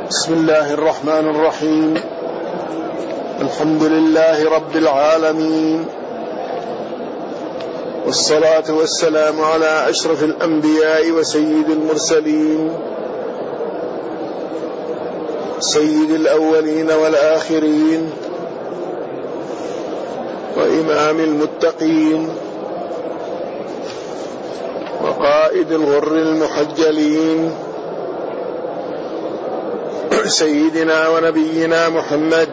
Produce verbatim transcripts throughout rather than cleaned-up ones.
بسم الله الرحمن الرحيم. الحمد لله رب العالمين، والصلاة والسلام على أشرف الأنبياء وسيد المرسلين، سيد الأولين والآخرين، وإمام المتقين، وقائد الغر المحجلين، سيدنا ونبينا محمد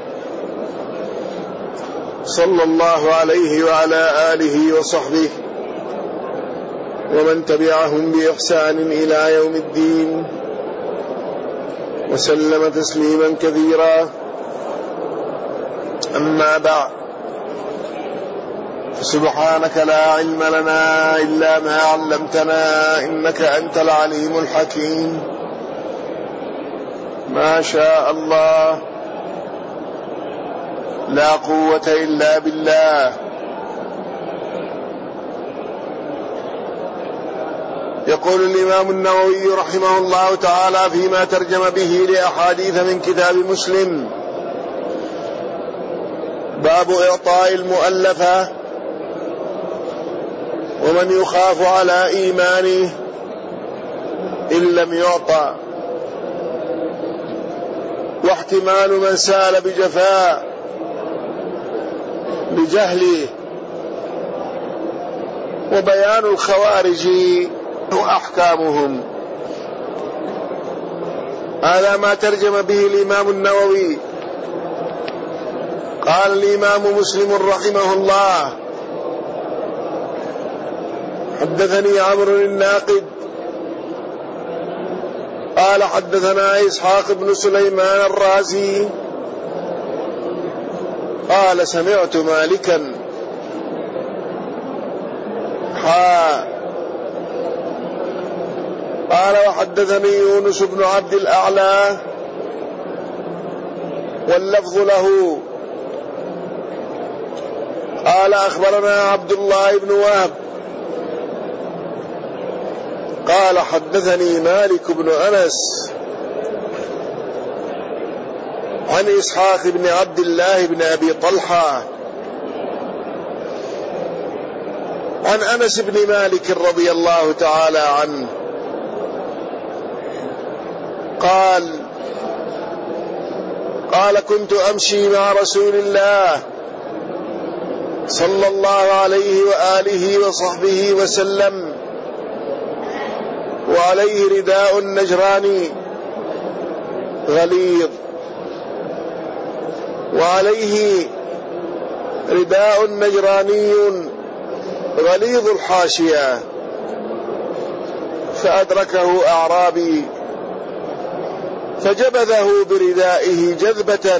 صلى الله عليه وعلى آله وصحبه ومن تبعهم بإحسان إلى يوم الدين، وسلم تسليما كثيرا. أما بعد، فسبحانك لا علم لنا إلا ما علمتنا إنك أنت العليم الحكيم. ما شاء الله، لا قوة إلا بالله. يقول الإمام النووي رحمه الله تعالى فيما ترجم به لأحاديث من كتاب مسلم: باب إعطاء المؤلفة ومن يخاف على إيمانه إن لم يعطى، واحتمال من سال بجفاء بجهله، وبيان الخوارج وأحكامهم. هذا ما ترجم به الإمام النووي. قال الإمام مسلم رحمه الله: حدثني عمرو الناقد قال حدثنا إسحاق بن سليمان الرازي قال سمعت مالكا حا قال وحدثني يونس بن عبد الأعلى واللفظ له قال أخبرنا عبد الله بن وهب قال حدثني مالك بن أنس عن إسحاق بن عبد الله بن أبي طلحة عن أنس بن مالك رضي الله تعالى عنه قال قال كنت أمشي مع رسول الله صلى الله عليه وآله وصحبه وسلم وعليه رداء نجراني غليظ وعليه رداء نجراني غليظ الحاشية، فأدركه أعرابي فجبذه بردائه جذبة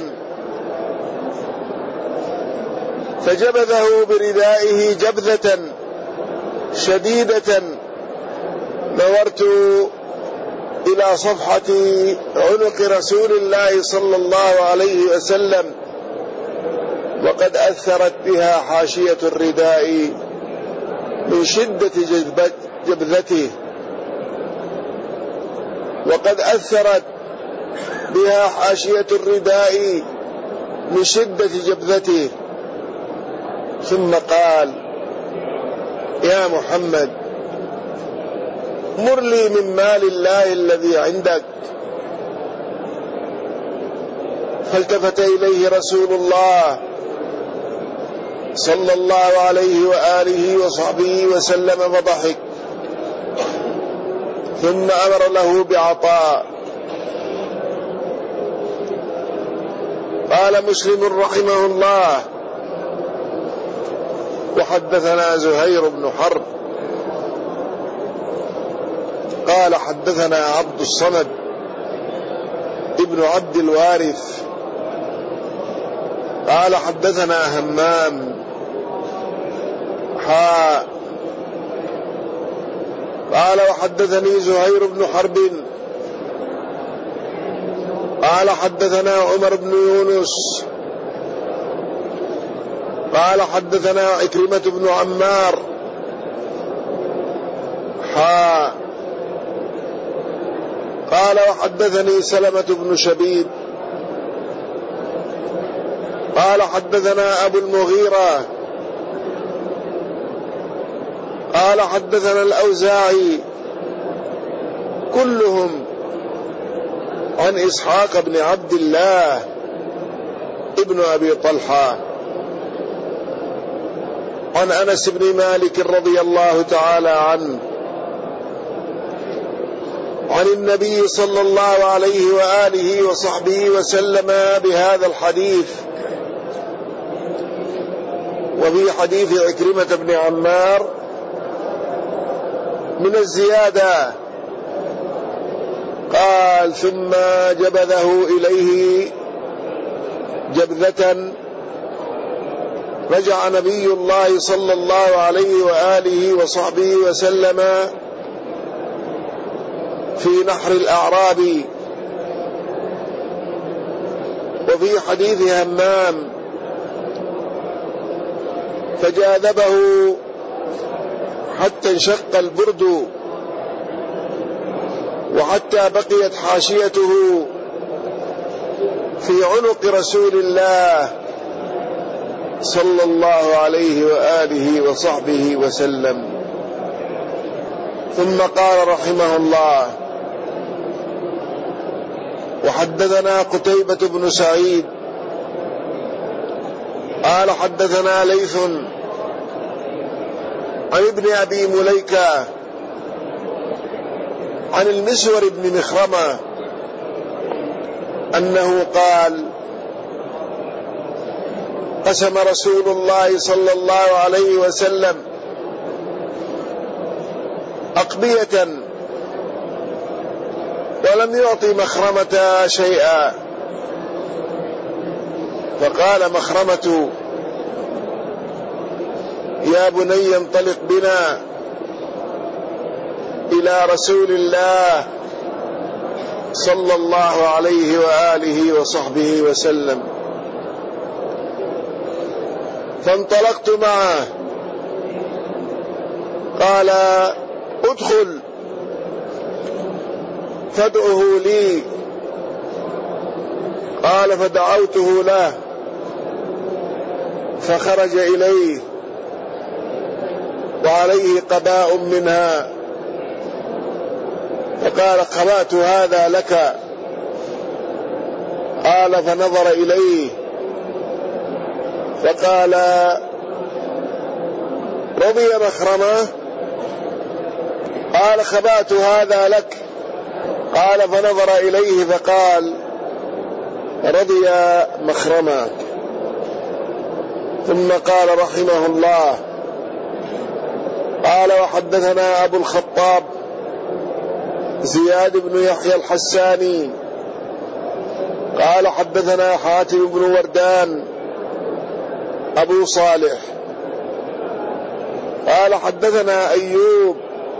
فجبذه بردائه جبذة شديدة، نظرت إلى صفحة عنق رسول الله صلى الله عليه وسلم وقد أثرت بها حاشية الرداء من شدة جبذته وقد أثرت بها حاشية الرداء من شدة جبذته ثم قال: يا محمد، مر لي من مال الله الذي عندك. فالتفت إليه رسول الله صلى الله عليه وآله وصحبه وسلم فضحك، ثم أمر له بعطاء. قال مسلم رحمه الله: وحدثنا زهير بن حرب قال حدثنا عبد الصمد ابن عبد الوارث قال حدثنا همام حا قال وحدثني زهير بن حرب قال حدثنا عمر بن يونس قال حدثنا عكرمة بن عمار حا قال وحدثني سلمة بن شبيب قال حدثنا أبو المغيرة قال حدثنا الأوزاعي كلهم عن إسحاق بن عبد الله ابن أبي طلحة عن أنس بن مالك رضي الله تعالى عنه عن النبي صلى الله عليه وآله وصحبه وسلم بهذا الحديث. وفي حديث عكرمة بن عمار من الزيادة قال ثم جبذه إليه جبذة رجع نبي الله صلى الله عليه وآله وصحبه وسلم في نحر الأعراب. وفي حديث همام فجاذبه حتى انشق البرد وحتى بقيت حاشيته في عنق رسول الله صلى الله عليه وآله وصحبه وسلم. ثم قال رحمه الله وحدثنا قتيبة بن سعيد قال حدثنا ليث عن ابن أبي مليكة عن المسور بن مخرمة أنه قال قسم رسول الله صلى الله عليه وسلم أقبية ولم يعطي مخرمة شيئا، فقال مخرمة يا بني انطلق بنا إلى رسول الله صلى الله عليه وآله وصحبه وسلم. فانطلقت معه قال ادخل فادعه لي، قال فدعوته له فخرج إليه وعليه قباء منها، فقال قبأت هذا لك، قال فنظر إليه فقال رضي مخرمة، قال خبأت هذا لك، قال فنظر إليه فقال رضي مخرمة. ثم قال رحمه الله قال وحدثنا أبو الخطاب زياد بن يحيى الحساني قال حدثنا حاتم بن وردان أبو صالح قال حدثنا أيوب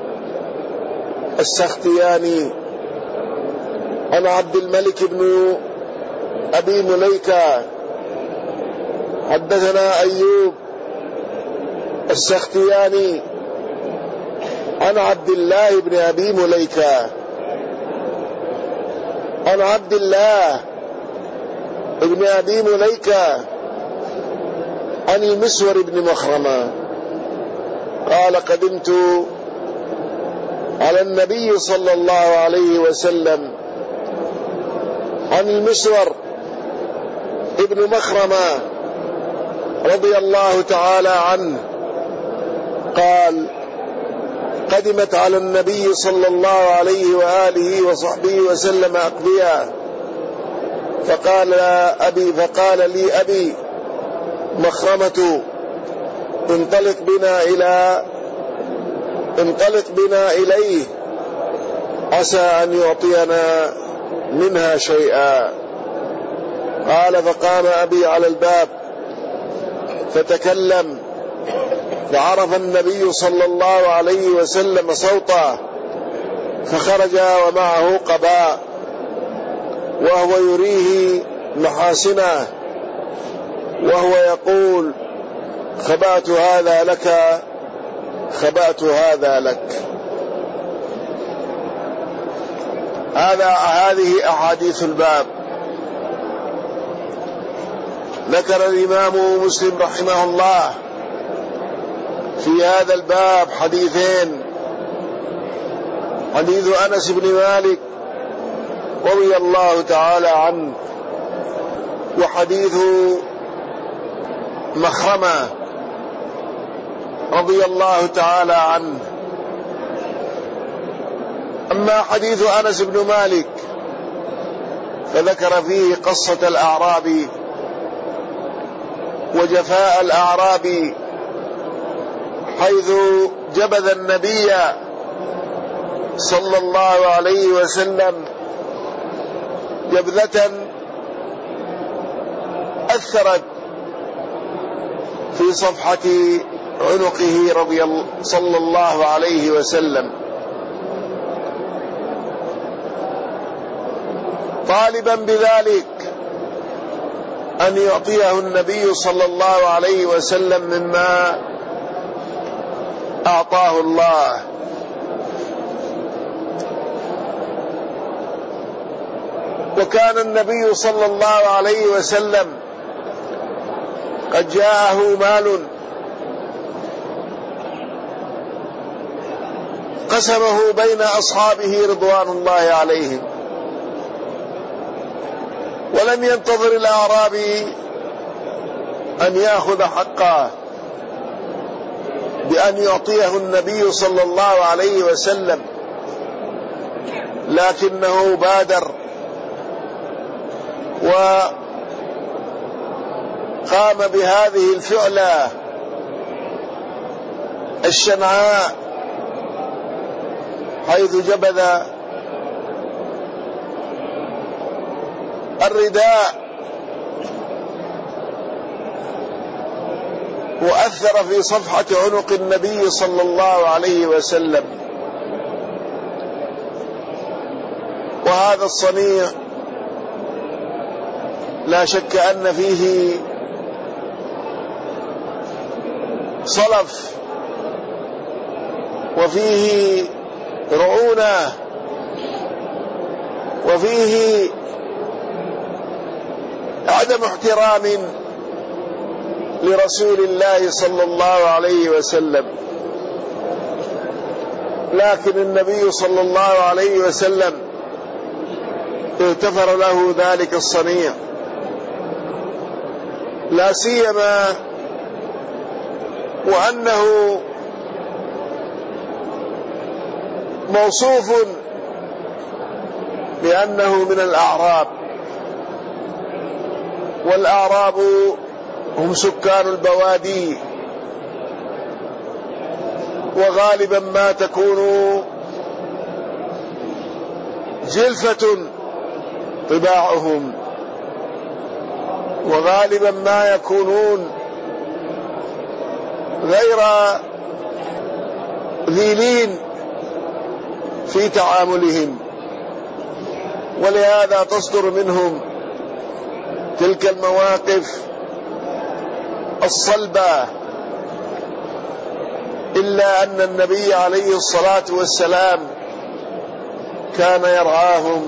السختياني عن عبد الملك بن أبي مليكة حدثنا أيوب السختياني عن عبد الله بن أبي مليكة عن عبد الله بن أبي مليكة عن المسور بن مخرمة قال قدمت على النبي صلى الله عليه وسلم عن المسور ابن مخرمة رضي الله تعالى عنه قال قدمت على النبي صلى الله عليه وآله وصحبه وسلم أقبياء فقال أبي فقال لي أبي مخرمة انطلق بنا إلى انطلق بنا إليه عسى أن يعطينا منها شيئا. قال فقام أبي على الباب فتكلم فعرف النبي صلى الله عليه وسلم صوته فخرج ومعه قباء وهو يريه محاسنه وهو يقول خبأت هذا لك خبأت هذا لك. هذا هذه أحاديث الباب. ذكر الإمام مسلم رحمه الله في هذا الباب حديثين: حديث أنس بن مالك رضي الله تعالى عنه، وحديث مخرمة رضي الله تعالى عنه. أما حديث أنس بن مالك فذكر فيه قصة الأعرابي وجفاء الأعرابي، حيث جبذ النبي صلى الله عليه وسلم جبذة أثرت في صفحة عنقه رضي الله صلى الله عليه وسلم، طالبا بذلك أن يعطيه النبي صلى الله عليه وسلم مما أعطاه الله. وكان النبي صلى الله عليه وسلم قد جاءه مال قسمه بين أصحابه رضوان الله عليهم، ولم ينتظر الأعرابي أن يأخذ حقه بأن يعطيه النبي صلى الله عليه وسلم، لكنه بادر وقام بهذه الفعلة الشنعاء، حيث جبذ الرداء وأثر في صفحة عنق النبي صلى الله عليه وسلم. وهذا الصنيع لا شك أن فيه صلف وفيه رعونة وفيه عدم احترام لرسول الله صلى الله عليه وسلم، لكن النبي صلى الله عليه وسلم اغتفر له ذلك الصنيع، لا سيما وأنه موصوف بأنه من الأعراب، والأعراب هم سكان البوادي، وغالبا ما تكون جلفة طباعهم، وغالبا ما يكونون غير ذيلين في تعاملهم، ولهذا تصدر منهم تلك المواقف الصلبة. إلا أن النبي عليه الصلاة والسلام كان يرعاهم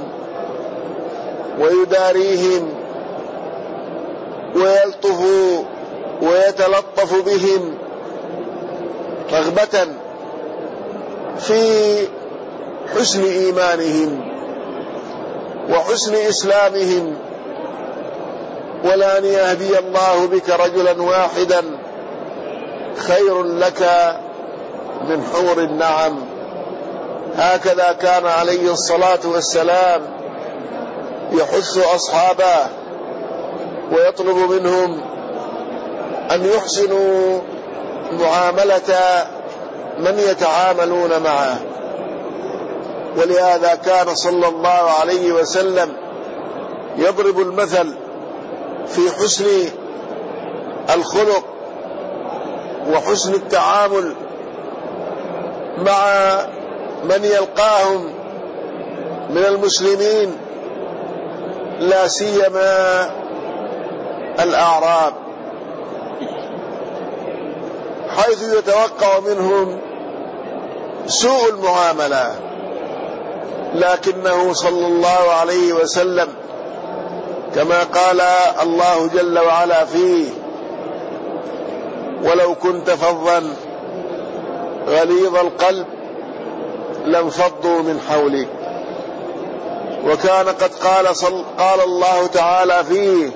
ويداريهم ويلطف ويتلطف بهم رغبة في حسن إيمانهم وحسن إسلامهم، ولأن يهدي الله بك رجلا واحدا خير لك من حور النعم. هكذا كان عليه الصلاة والسلام يحث أصحابه ويطلب منهم أن يحسنوا معاملة من يتعاملون معه. ولهذا كان صلى الله عليه وسلم يضرب المثل في حسن الخلق وحسن التعامل مع من يلقاهم من المسلمين، لا سيما الأعراب، حيث يتوقع منهم سوء المعاملة لكنه صلى الله عليه وسلم كما قال الله جل وعلا فيه: ولو كنت فظا غليظ القلب لانفضوا من حولك. وكان قد قال, قال الله تعالى فيه: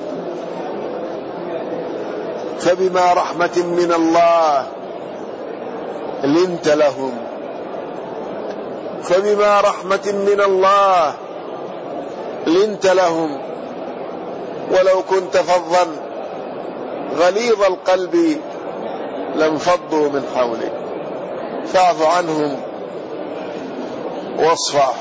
فبما رحمة من الله لنت لهم. فبما رحمة من الله لنت لهم ولو كنت فظا غليظ القلب لانفضوا من حولك فاعف عنهم واصفح.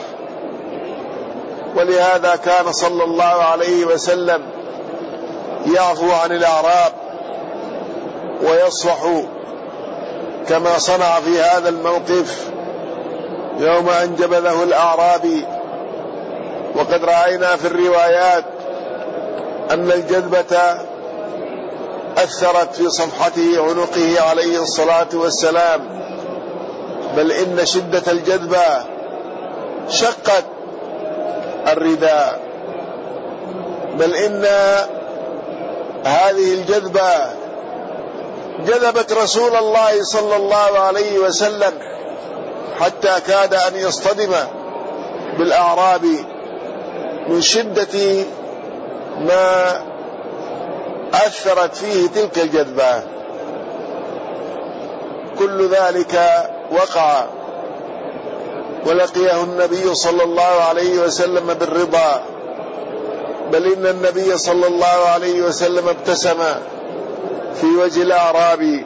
ولهذا كان صلى الله عليه وسلم يعفو عن الأعراب ويصفح، كما صنع في هذا الموقف يوم أن جبذه الأعرابي. وقد رأينا في الروايات أن الجذبة أثرت في صفحته عنقه عليه الصلاة والسلام، بل إن شدة الجذبة شقت الرداء، بل إن هذه الجذبة جذبت رسول الله صلى الله عليه وسلم حتى كاد أن يصطدم بالأعراب من شدة ما أثرت فيه تلك الجذبة. كل ذلك وقع ولقيه النبي صلى الله عليه وسلم بالرضا، بل إن النبي صلى الله عليه وسلم ابتسم في وجه الأعرابي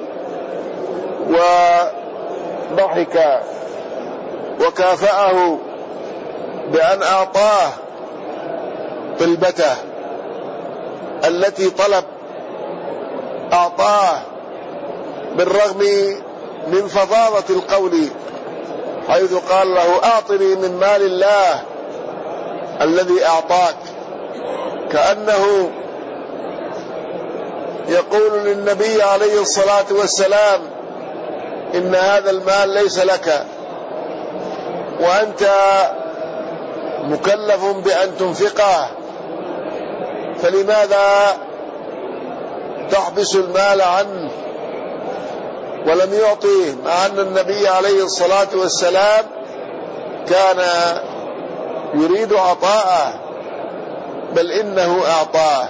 وضحك وكافأه بأن أعطاه طلبته التي طلب، أعطاه بالرغم من فظاظة القول، حيث قال له: أعطني من مال الله الذي أعطاك، كأنه يقول للنبي عليه الصلاة والسلام: إن هذا المال ليس لك، وأنت مكلف بأن تنفقه، فلماذا تحبس المال عنه ولم يعطيه، مع أن النبي عليه الصلاة والسلام كان يريد عطاءه، بل إنه أعطاه.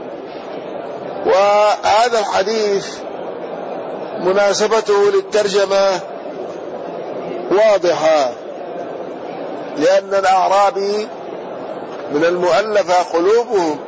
وهذا الحديث مناسبته للترجمة واضحة، لأن الأعرابي من المؤلفة قلوبهم،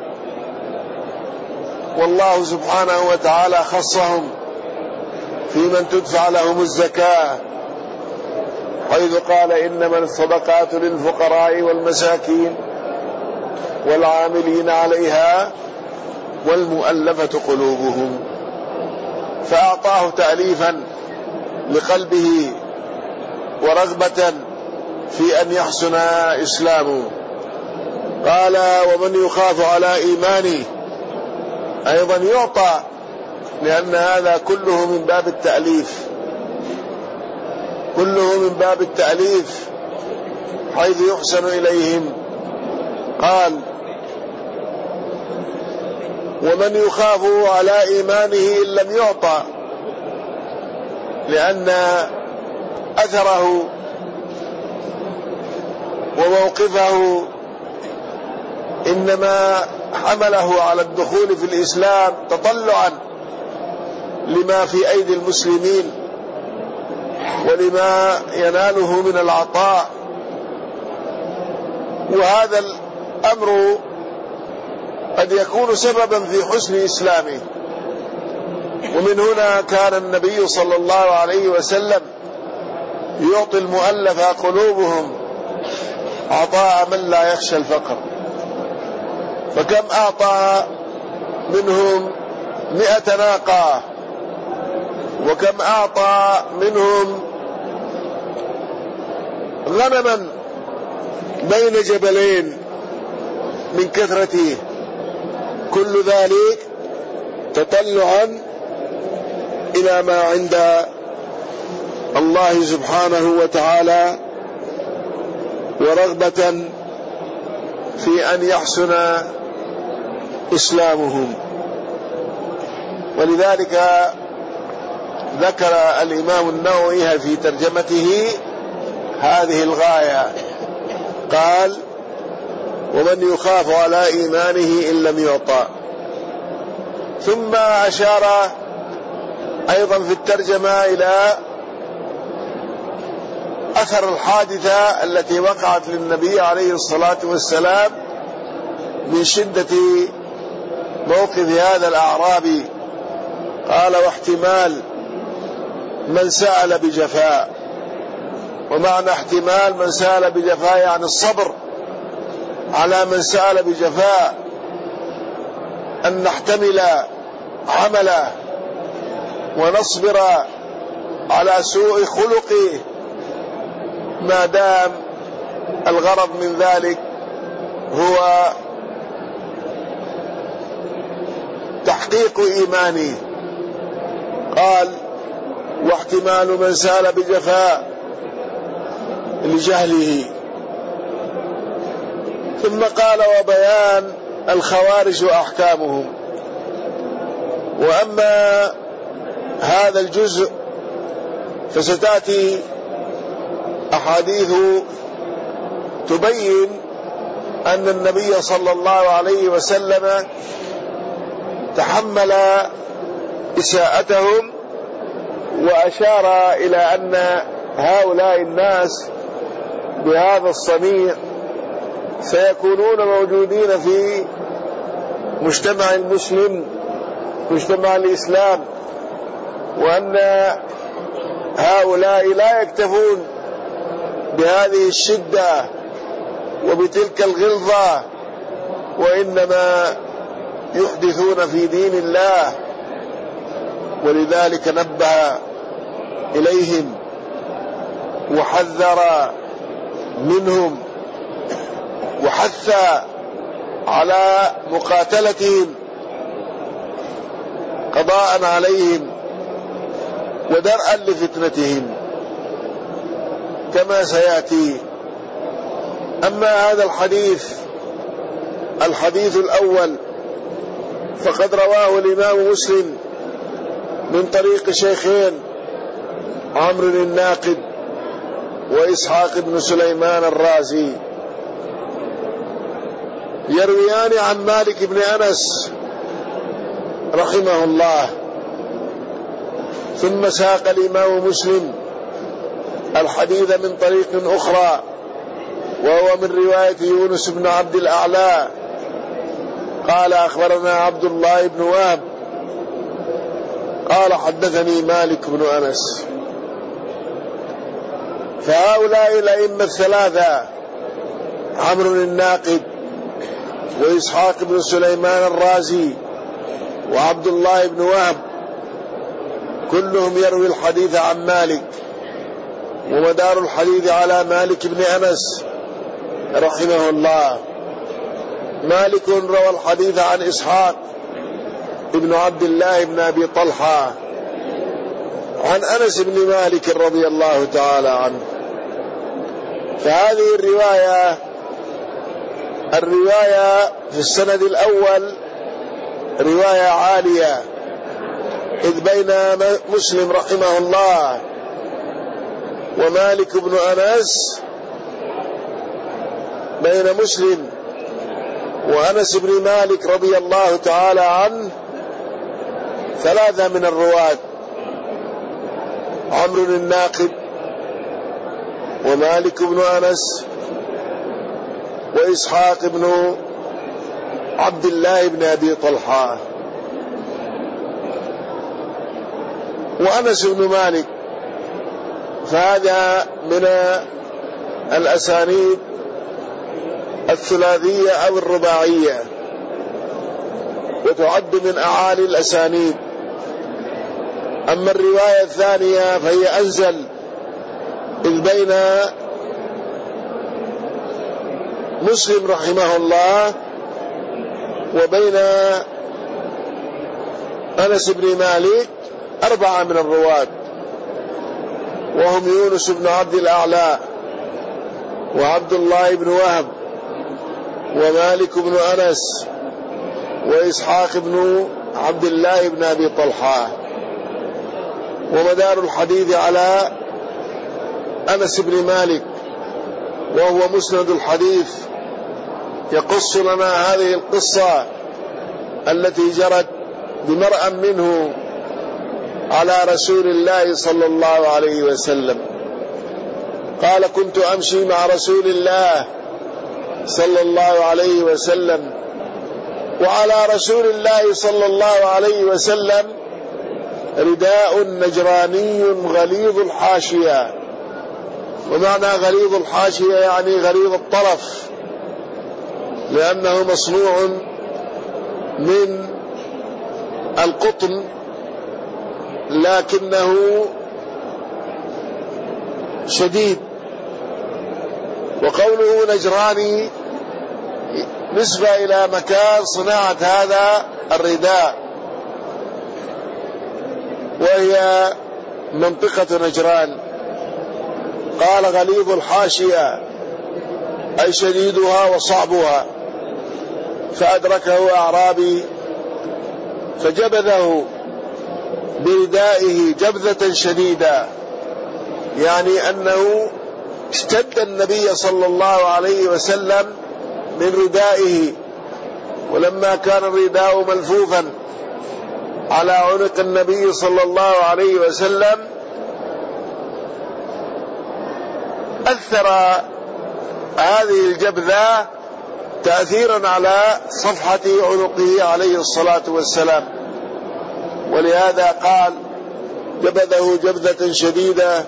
والله سبحانه وتعالى خصهم في من تدفع لهم الزكاة، حيث قال: إنما الصدقات للفقراء والمساكين والعاملين عليها والمؤلفة قلوبهم، فأعطاه تأليفا لقلبه ورغبة في أن يحسن إسلامه. قال: ومن يخاف على إيمانه أيضا يعطى، لأن هذا كله من باب التأليف، كله من باب التأليف حيث يحسن إليهم. قال: ومن يخاف على إيمانه إن لم يعطى، لأن أثره وموقفه إنما حمله على الدخول في الإسلام تطلعا لما في أيدي المسلمين ولما يناله من العطاء، وهذا الأمر قد يكون سببا في حسن إسلامه. ومن هنا كان النبي صلى الله عليه وسلم يعطي المؤلف قلوبهم عطاء من لا يخشى الفقر، فكم أعطى منهم مئة ناقة، وكم أعطى منهم غنما بين جبلين من كثرته، كل ذلك تطلعا إلى ما عند الله سبحانه وتعالى ورغبة في أن يحسن إسلامهم. ولذلك ذكر الإمام النووي في ترجمته هذه الغاية، قال: ومن يخاف على إيمانه إن لم يعطى. ثم أشار أيضا في الترجمة إلى أثر الحادثة التي وقعت للنبي عليه الصلاة والسلام من شدة موقف هذا الأعرابي. قال: واحتمال من سأل بجفاء. ومعنى احتمال من سأل بجفاء يعني الصبر على من سأل بجفاء، أن نحتمل عمله ونصبر على سوء خلقه ما دام الغرض من ذلك هو تحقيق إيمانه. قال: واحتمال من سأل بجفاء لجهله. ثم قال: وبيان الخوارج وأحكامهم. وأما هذا الجزء فستأتي أحاديث تبين أن النبي صلى الله عليه وسلم تحمل إساءتهم، وأشار إلى أن هؤلاء الناس بهذا الصنيع سيكونون موجودين في مجتمع المسلم، مجتمع الإسلام، وأن هؤلاء لا يكتفون بهذه الشدة وبتلك الغلظة، وإنما يحدثون في دين الله. ولذلك نبه إليهم وحذر منهم وحث على مقاتلتهم قضاء عليهم ودرءا لفتنتهم كما سيأتي. أما هذا الحديث الحديث الأول فقد رواه الإمام مسلم من طريق شيخين عمرو الناقد وإسحاق بن سليمان الرازي، يرويان عن مالك بن أنس رحمه الله. ثم ساق الإمام مسلم الحديث من طريق أخرى، وهو من رواية يونس بن عبد الأعلى قال: أخبرنا عبد الله بن وهب قال: حدثني مالك بن أنس. فهؤلاء الأئمة الثلاثة عمرو الناقد وإسحاق بن سليمان الرازي وعبد الله بن وهب كلهم يروي الحديث عن مالك، ومدار الحديث على مالك بن أنس رحمه الله. مالك روى الحديث عن إسحاق ابن عبد الله بن أبي طلحة عن أنس بن مالك رضي الله تعالى عنه. فهذه الرواية الرواية في السند الأول رواية عالية، إذ بين مسلم رحمه الله ومالك بن أنس، بين مسلم وأنس بن مالك رضي الله تعالى عنه ثلاثة من الرواة: عمرو الناقد ومالك بن أنس وإسحاق بن عبد الله بن أبي طلحة. وأنس بن مالك فهذا من الأسانيد الثلاثية أو الرباعية، وتعد من أعالي الأسانيد. أما الرواية الثانية فهي أنزل، إذ بين مسلم رحمه الله وبين أنس بن مالك أربعة من الرواة، وهم يونس بن عبد الأعلى وعبد الله بن وهب ومالك بن أنس وإسحاق بن عبد الله بن أبي طلحة. ومدار الحديث على أنس بن مالك، وهو مسند الحديث، يقص لنا هذه القصة التي جرت بمرأ منه على رسول الله صلى الله عليه وسلم. قال: كنت أمشي مع رسول الله صلى الله عليه وسلم، وعلى رسول الله صلى الله عليه وسلم رداء نجراني غليظ الحاشية. ومعنى غليظ الحاشية يعني غليظ الطرف، لأنه مصنوع من القطن، لكنه شديد. وقوله نجراني نسبة إلى مكان صناعة هذا الرداء، وهي منطقة نجران. قال: غليظ الحاشية أي شديدها وصعبها. فأدركه أعرابي فجبذه بردائه جبذة شديدة، يعني أنه اشتد النبي صلى الله عليه وسلم من ردائه. ولما كان الرداء ملفوفا على عنق النبي صلى الله عليه وسلم أثر هذه الجبذة تأثيرا على صفحة عنقه عليه الصلاة والسلام، ولهذا قال: جبذه جبذة شديدة.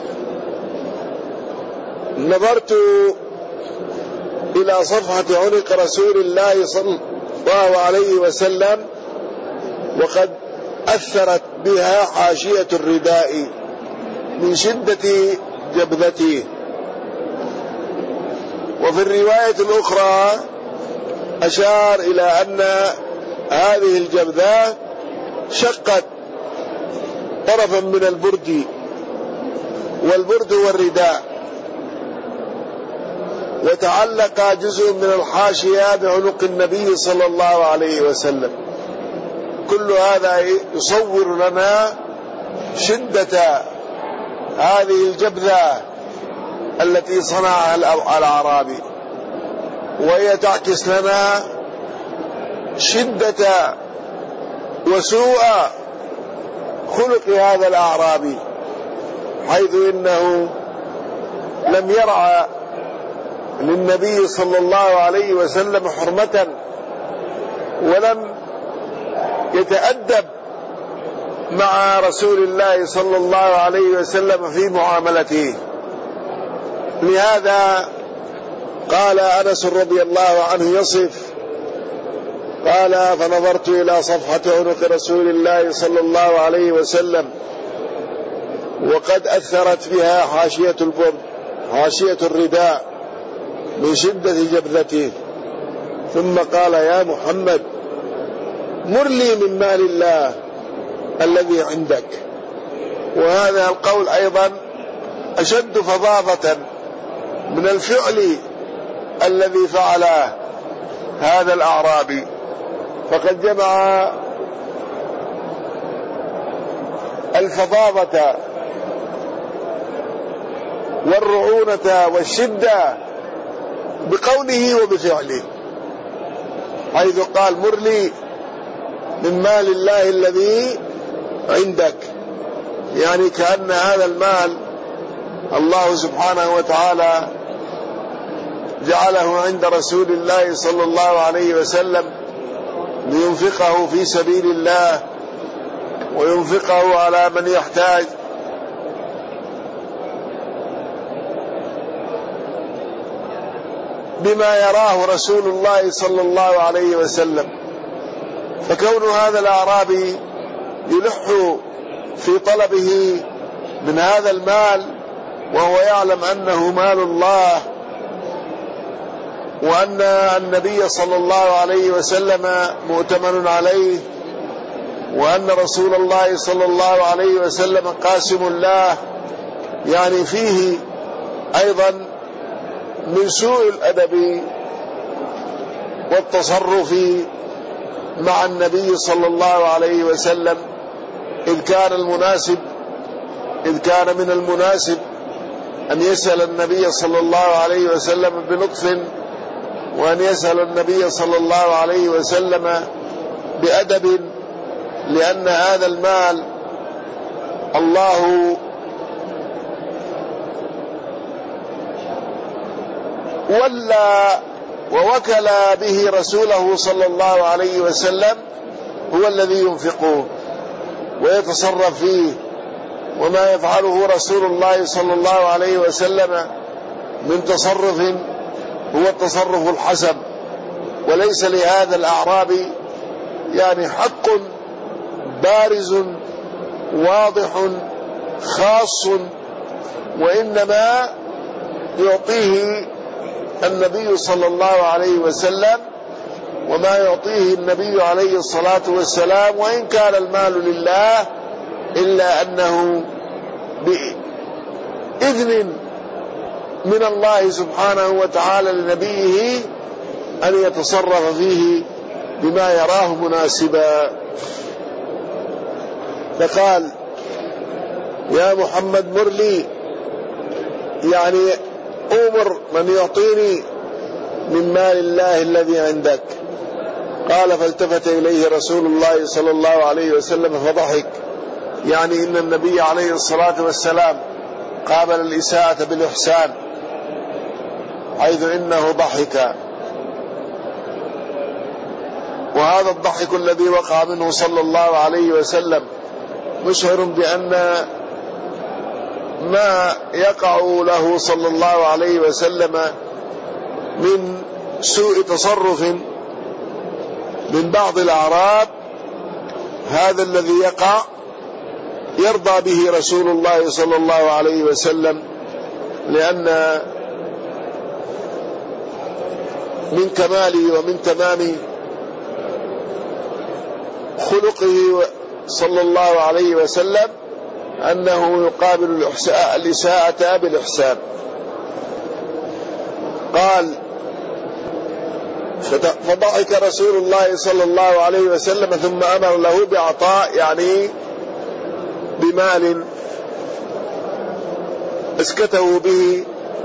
نظرت إلى صفحة عنق رسول الله صلى الله عليه وسلم وقد أثرت بها حاشية الرداء من شدة جبذته. وفي الرواية الأخرى أشار إلى أن هذه الجبذة شقت طرفا من البرد، والبرد هو الرداء، وتعلق جزء من الحاشية بعنق النبي صلى الله عليه وسلم. كل هذا يصور لنا شدة هذه الجبذة التي صنعها الأعرابي، وهي تعكس لنا شدة وسوء خلق هذا الأعرابي، حيث إنه لم يرعى للنبي صلى الله عليه وسلم حرمة، ولم يتأدب مع رسول الله صلى الله عليه وسلم في معاملته. لهذا قال أنس رضي الله عنه يصف، قال: فنظرت إلى صفحة عنق رسول الله صلى الله عليه وسلم وقد أثرت بها حاشية البرد، حاشية الرداء، من شدة جبذته. ثم قال: يا محمد، مر لي من مال الله الذي عندك. وهذا القول أيضا أشد فظاظة من الفعل الذي فعله هذا الأعرابي، فقد جمع الفظاظة والرعونة والشدة بقوله وبفعله، حيث قال: مر لي من مال الله الذي عندك، يعني كأن هذا المال الله سبحانه وتعالى جعله عند رسول الله صلى الله عليه وسلم لينفقه في سبيل الله وينفقه على من يحتاج. بما يراه رسول الله صلى الله عليه وسلم. فكون هذا الأعرابي يلح في طلبه من هذا المال وهو يعلم أنه مال الله، وأن النبي صلى الله عليه وسلم مؤتمن عليه، وأن رسول الله صلى الله عليه وسلم قاسم الله، يعني فيه أيضا من سوء الأدب والتصرف مع النبي صلى الله عليه وسلم، إذ كان المناسب إذ كان من المناسب أن يسأل النبي صلى الله عليه وسلم بلطف، وأن يسأل النبي صلى الله عليه وسلم بأدب، لأن هذا المال الله ولى ووكل به رسوله صلى الله عليه وسلم، هو الذي ينفقه ويتصرف فيه، وما يفعله رسول الله صلى الله عليه وسلم من تصرف هو التصرف الحسن، وليس لهذا الأعرابي يعني حق بارز واضح خاص، وإنما يعطيه النبي صلى الله عليه وسلم، وما يعطيه النبي عليه الصلاة والسلام، وإن كان المال لله، إلا أنه بإذن من الله سبحانه وتعالى لنبيه أن يتصرف فيه بما يراه مناسبا. فقال: يا محمد مر لي، يعني أمر من يعطيني من مال الله الذي عندك. قال: فالتفت إليه رسول الله صلى الله عليه وسلم فضحك، يعني إن النبي عليه الصلاة والسلام قابل الإساءة بالإحسان، حيث إنه ضحك. وهذا الضحك الذي وقع منه صلى الله عليه وسلم مشعر بأن ما يقع له صلى الله عليه وسلم من سوء تصرف من بعض الأعراب، هذا الذي يقع يرضى به رسول الله صلى الله عليه وسلم، لأن من كماله ومن تمام خلقه صلى الله عليه وسلم أنه يقابل الإساءة بالإحسان. قال: فضحك رسول الله صلى الله عليه وسلم ثم أمر له بعطاء، يعني بمال اسكته به،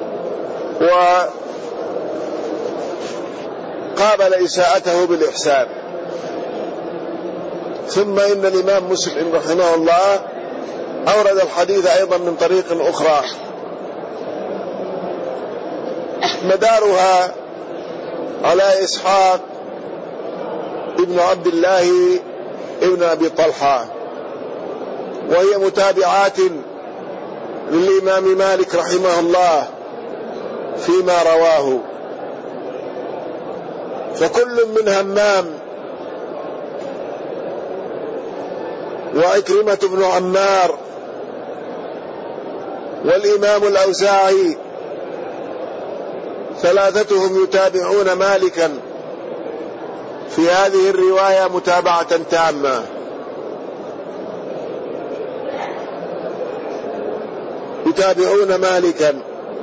وقابل إساءته بالإحسان. ثم إن الإمام مسلم رحمه الله أورد الحديث أيضا من طريق أخرى مدارها على إسحاق ابن عبد الله ابن أبي طلحة، وهي متابعات للإمام مالك رحمه الله فيما رواه. فكل من همام وعكرمة بن عمار والإمام الأوزاعي ثلاثتهم يتابعون مالكا في هذه الرواية متابعة تامة، يتابعون مالكا،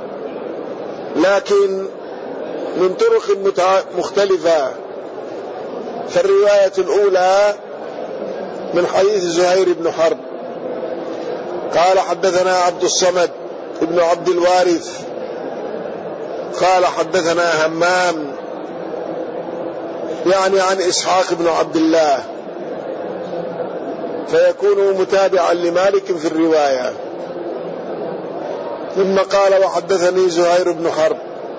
لكن من طرق مختلفة. فالرواية الأولى من حديث زهير بن حرب قال: حدثنا عبد الصمد ابن عبد الوارث قال: حدثنا همام، يعني عن إسحاق بن عبد الله، فيكون متابعا لمالك في الرواية. ثم قال: وحدثني زهير بن حرب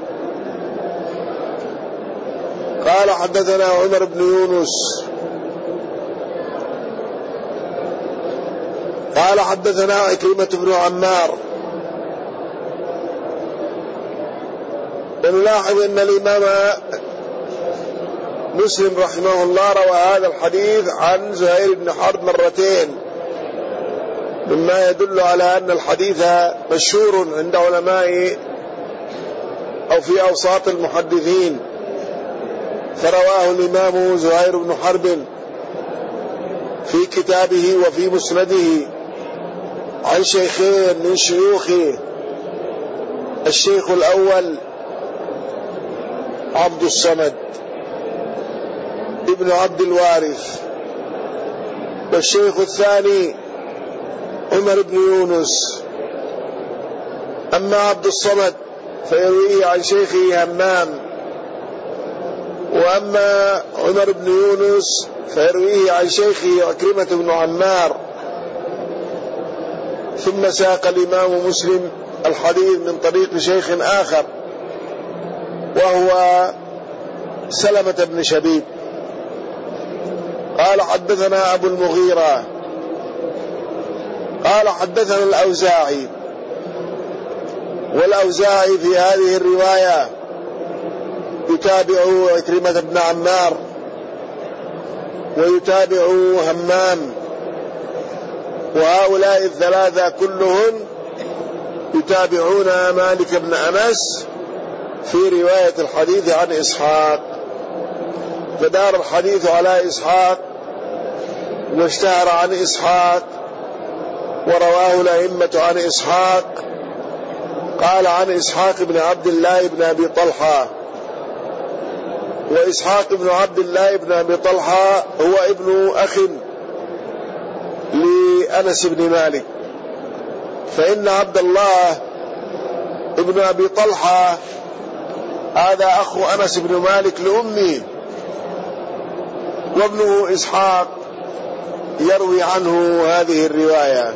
قال: حدثنا عمر بن يونس قال: حدثنا عكرمة بن عمار. ونلاحظ أن الإمام مسلم رحمه الله روى هذا الحديث عن زهير بن حرب مرتين، مما يدل على أن الحديث مشهور عند علماء أو في أوساط المحدثين. فرواه الإمام زهير بن حرب في كتابه وفي مسنده عن شيخين من شيوخه، الشيخ الأول عبد الصمد ابن عبد الوارث. والشيخ الثاني عمر بن يونس. أما عبد الصمد فيرويه عن شيخه همام، وأما عمر بن يونس فيرويه عن شيخه عكرمة بن عمار. ثم ساق الإمام مسلم الحديث من طريق شيخ آخر وهو سلمة بن شبيب قال حدثنا أبو المغيرة قال حدثنا الأوزاعي. والأوزاعي في هذه الرواية يتابعه عكرمة بن عمار ويتابعه همام، وهؤلاء الثلاثة كلهم يتابعون مالك بن أنس في رواية الحديث عن إسحاق، فدار الحديث على إسحاق واشتهر عن إسحاق ورواه الأئمة عن إسحاق. قال عن إسحاق بن عبد الله بن أبي طلحة، وإسحاق بن عبد الله بن أبي طلحة هو ابن أخ لأنس بن مالك، فإن عبد الله ابن أبي طلحة هذا أخو أنس بن مالك لأمه، وابنه إسحاق يروي عنه هذه الرواية.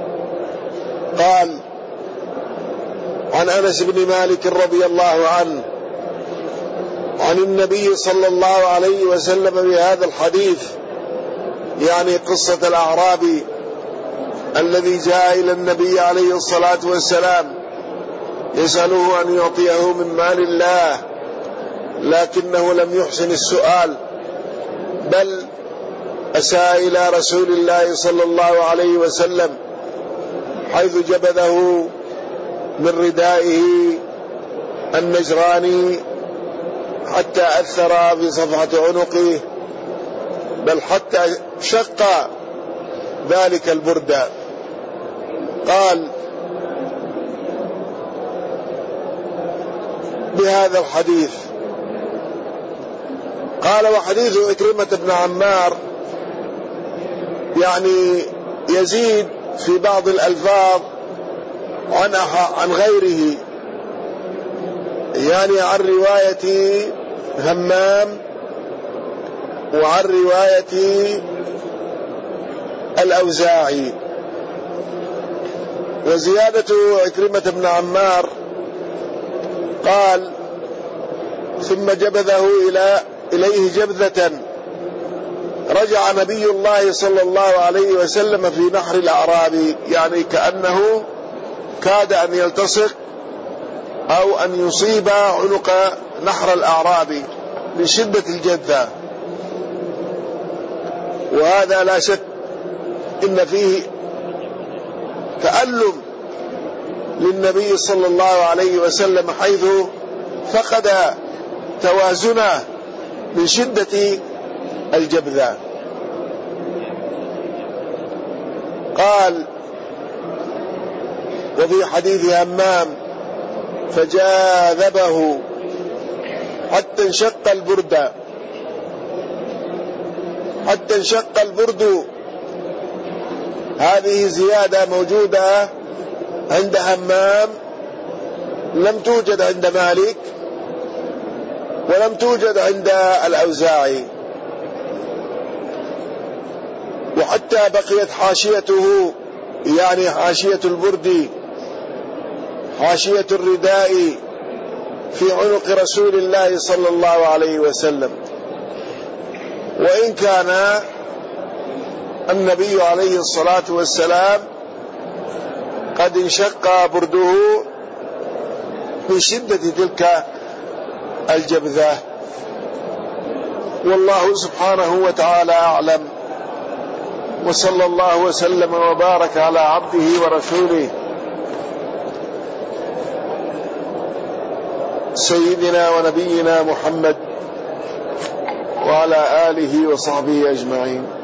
قال عن أنس بن مالك رضي الله عنه عن النبي صلى الله عليه وسلم بهذا الحديث، يعني قصة الأعرابي الذي جاء إلى النبي عليه الصلاة والسلام يسأله أن يعطيه من مال الله، لكنه لم يحسن السؤال بل أساء إلى رسول الله صلى الله عليه وسلم، حيث جبذه من ردائه النجراني حتى أثر في صفحة عنقه، بل حتى شق ذلك البردة. قال بهذا الحديث. قال وحديث عكرمة بن عمار يعني يزيد في بعض الألفاظ عن عن غيره، يعني عن رواية همام وعن رواية الأوزاعي. وزيادة عكرمة بن عمار قال ثم جبذه إلى إليه جبذة، رجع نبي الله صلى الله عليه وسلم في نحر الأعرابي، يعني كأنه كاد أن يلتصق أو أن يصيب عنق نحر الأعرابي لشدة الجذة. وهذا لا شك إن فيه تألم للنبي صلى الله عليه وسلم، حيث فقد توازنه من شدة الجبذة. قال وفي حديث همام فجاذبه حتى انشق البرد، حتى انشق البرد. هذه زيادة موجودة عند همام لم توجد عند مالك ولم توجد عند الأوزاعي. وحتى بقيت حاشيته، يعني حاشية البرد، حاشية الرداء في عنق رسول الله صلى الله عليه وسلم. وإن كان النبي عليه الصلاة والسلام قد انشق برده من شدة تلك الجبذة. والله سبحانه وتعالى أعلم، وصلى الله وسلم وبارك على عبده ورسوله سيدنا ونبينا محمد وعلى آله وصحبه أجمعين.